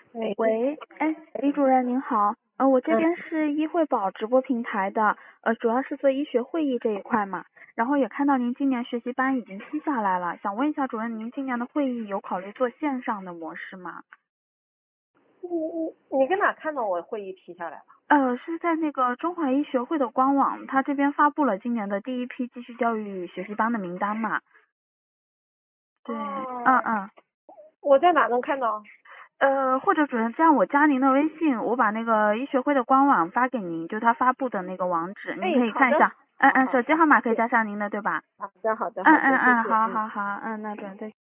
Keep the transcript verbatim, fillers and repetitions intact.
喂， 喂，哎，李主任您好，呃，我这嗯边是医惠宝直播平台的，呃，主要是做医学会议这一块嘛，然后也看到您今年学习班已经批下来了，想问一下主任，您今年的会议有考虑做线上的模式吗？ 你你你跟哪看到我会议批下来了？ 呃，是在那个中华医学会的官网，它这边发布了今年的第一批继续教育学习班的名单嘛。对，嗯哦， 嗯。 我在哪能看到？ 呃，或者主任这样，我加您的微信，我把那个医学会的官网发给您，就他发布的那个网址，您可哎，好的， 以看一下。嗯嗯， 好好好， 手机号码可以谢谢。 加上您的，对吧？ 好的，好的， 嗯好的，谢嗯嗯， 谢，嗯。 好好好，嗯，那主任再见。